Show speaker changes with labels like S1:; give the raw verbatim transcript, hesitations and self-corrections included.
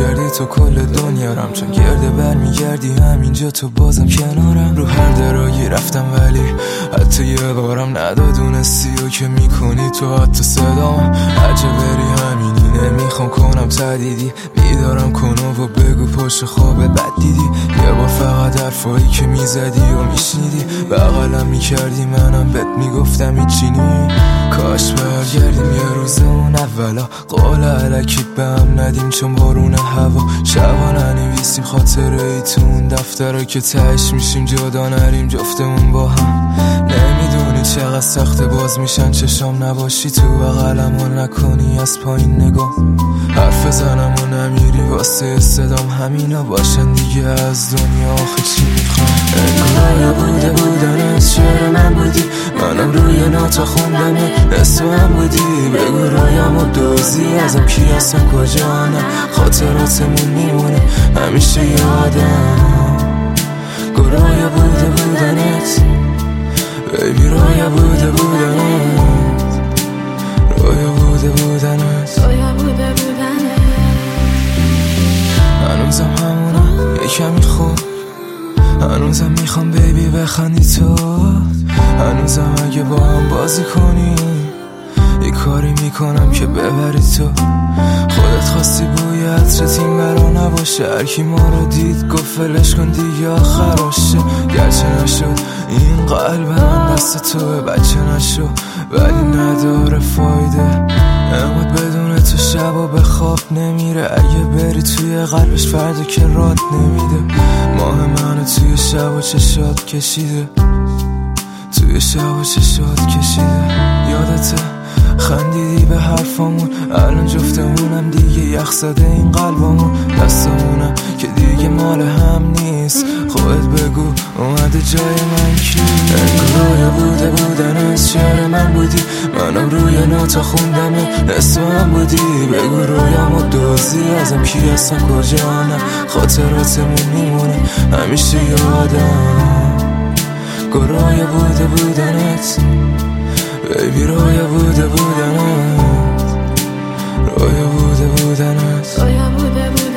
S1: کردی تو کل دنیارم، چون گرده بر میگردی همینجا تو بازم کنارم. رو هر درایی رفتم ولی حتی یه بارم ندادونستی و که میکنی تو حتی صدام. عجب بری همینی نمیخوام کنم تدیدی، بیدارم کن و بگو پشت خواب بد دیدی. یه بار فقط حرفایی که میزدی و میشنیدی بغلم میکردی منم بهت میگفتم هیچی نی. کاش برگردیم یه روز اون اولا، قول علکی به هم ندیم چون بارون هوا. شبا ننویسیم خاطره ای تو اون دفترها که تهش میشیم جدا نریم جفتمون با هم. نمیدونی چقدر سخت باز میشن چشام نباشی تو بغلم و نکنی از پایین نگاه. حرف بزنم و نمیری واسه صدام همینا باشن دیگه، از دنیا آخه چی میخوام. انگار بوده بودن از شعر من بودی، منم روی ناتا خوندم اسم من بودی. بگو رویم و دوزی ازم کی هستم کجا نه، خاطراتمون میمونه همیشه یادم. گروه بوده بودنت بیبی، رویا بوده بودنت، رویا بوده بودنت،
S2: رویا بوده بودنت.
S1: هنوزم همونم یه کمی خوب، هنوزم میخوام بیبی بخندی تو، هنوزم اگه با هم بازی کنی یه کاری میکنم که ببری تو. خودت خواستی بوی عطرت این برا نباشه، هرکی ما رو دید گفت فلش کن دیگه آخراشه. گرچه نشد این قلب من دست توه، بچه نشو ولی نداره فایده. اماد بدون تو شبا به خواب نمیره، اگه بری توی قلبش فردا که رات نمیده. ماه منو توی شب و چشات کشیده، توی شب و چشات کشیده. یادته خندیدی به حرفامون، الان جفتمونم دیگه یخ زده این قلبمون. دستمونم که دیگه مال هم نیست، خودت بگو اومده جای من کی. انگار بوده بودن از شعر من بودی، منم روی ناتا خوندم اسم من بودی. بگو رویم و دوزی ازم کی هستم کجا نه، خاطراتمون میمونه همیشه یادم. گروه بوده بودنت بیبی، رویا بوده بودنت، رویا بوده بودنت،
S2: رویا بوده بودنت.